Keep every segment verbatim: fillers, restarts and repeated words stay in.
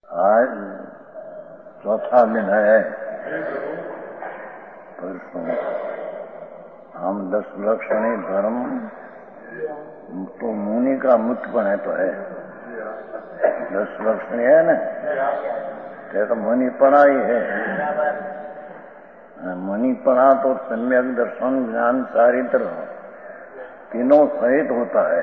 आज चौथा दिन है। परसों हम दस लक्षणी धर्म तो मुनि का मुख्यपण है तो है। दस लक्षणी है ना, तो मुनिपणा ही है। मुनिपणा तो सम्यक दर्शन ज्ञान चारित्र तीनों सहित होता है।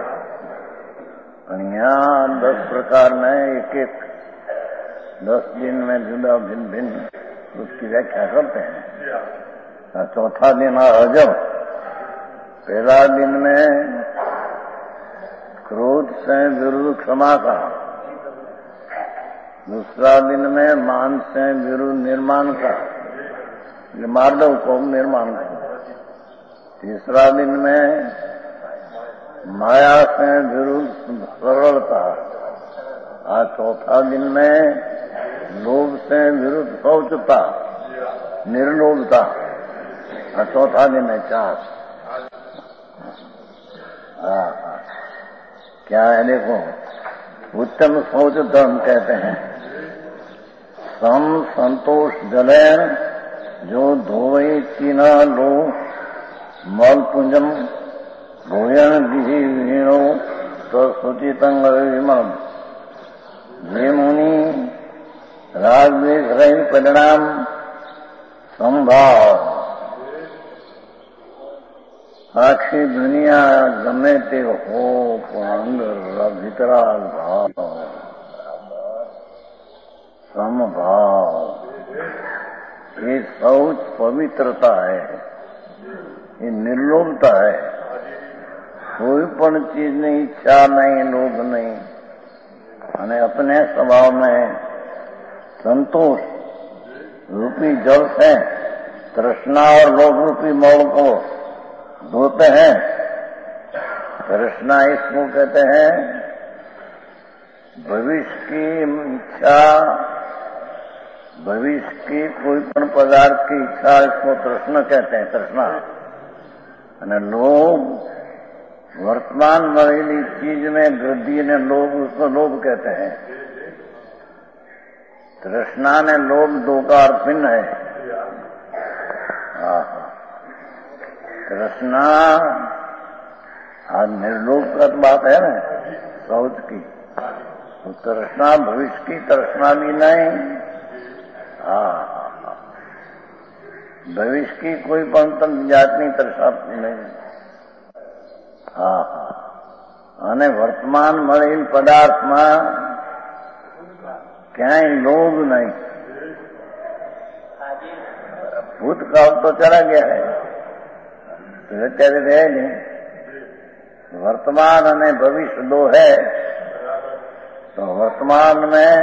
यहाँ दस प्रकार में एक एक दस दिन में जुदा भिन्न भिन्न उसकी व्याख्या करते हैं। चौथा दिन अजब, पहला दिन में क्रोध से विरुद्ध क्षमा का, दूसरा दिन में मान से विरुद्ध निर्माण का, मार्दव को निर्माण का, तीसरा दिन में माया से विरुद्ध सरलता, आज चौथा दिन में लोभ से विरुद्ध शौचता निर्लोभता, और चौथा दिन है चार। क्या है देखो, उत्तम शौच धर्म कहते हैं। सम संतोष जलैन जो धोवई चीना लो मल पुंजम भोजन विहीणो तो सुचितंग विमल। ये मुनि राग द्वेष रहित परिणाम संभाव, आखी दुनिया गमे ते हो अंदर भीतराल भाव समभाव। ये शौच पवित्रता है, ये निर्लोभता है। कोई पण चीज नहीं, इच्छा नहीं, लोभ नहीं, અને अपने स्वभाव में संतोष रूपी जल से तृष्णा और लोभ रूपी मौल को धोते हैं। तृष्णा इसको कहते हैं भविष्य की इच्छा, भविष्य की कोई पण पदार्थ की इच्छा, इसको तृष्णा कहते हैं, तृष्णा। અને लोभ वर्तमान मरेली चीज में वृद्धि ने लोभ, उसको लोभ कहते हैं। तृष्णा ने लोभ दो का अर्थ भिन्न है। तृष्णा आज निर्लोभ का बात है ना, शौच की। तो तृष्णा भविष्य की तृष्णा भी नहीं, हाँ भविष्य की कोई पंतन जातनी तृष्णा नहीं, हाँ અને વર્તમાન મળેલ પદાર્થમાં ક્યાંય લોભ नहीं। भूतकाल तो चला गया है, तो અત્યારે રહે नहीं। वर्तमान અને भविष्य दो है, तो वर्तमान में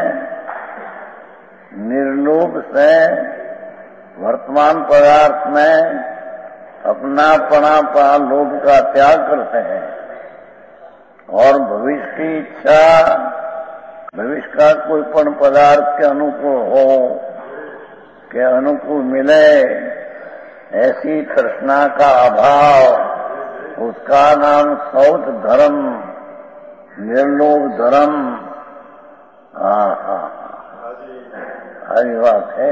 निर्लोभ से वर्तमान पदार्थ में अपना पणा पा लोभ का त्याग करते हैं, और भविष्य की इच्छा, भविष्य का कोई पण पदार्थ के अनुकूल हो, के अनुकूल मिले, ऐसी तृष्णा का अभाव, उसका नाम शौच धर्म, निर्लोभ धर्म। हाँ हाँ हरी बात है।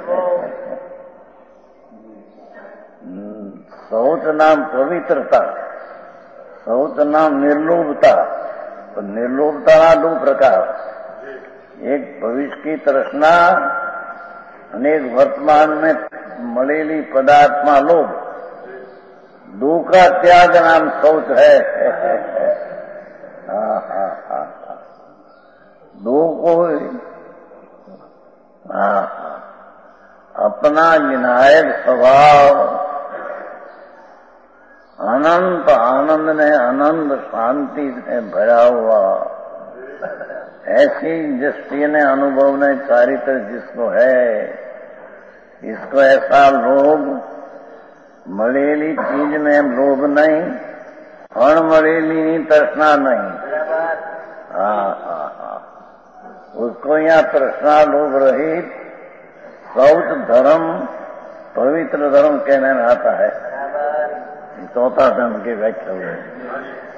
शौच नाम पवित्रता, शौच नाम निर्लोभता। तो निर्लोभता ना दो प्रकार, एक भविष्य की तृष्णा, अनेक वर्तमान में મળેલી પદાર્થમાં લોભ, दो का त्याग नाम शौच है। हाँ हाँ हाँ दो को हाँ अपना विनायक स्वभाव, अनंत आनंद ने अनंत शांति से भरा हुआ, ऐसी दृष्टि ने अनुभव ने चारित्र जिसको है, इसको ऐसा लोभ, મળેલી चीज में लोभ नहीं, अणमळेली तृष्णा नहीं। हाँ हाँ हाँ उसको यहाँ तृष्णा लोभ रहित शौच धर्म, पवित्र धर्म कहने में आता है। चौथा धर्म की व्याख्या हुई है।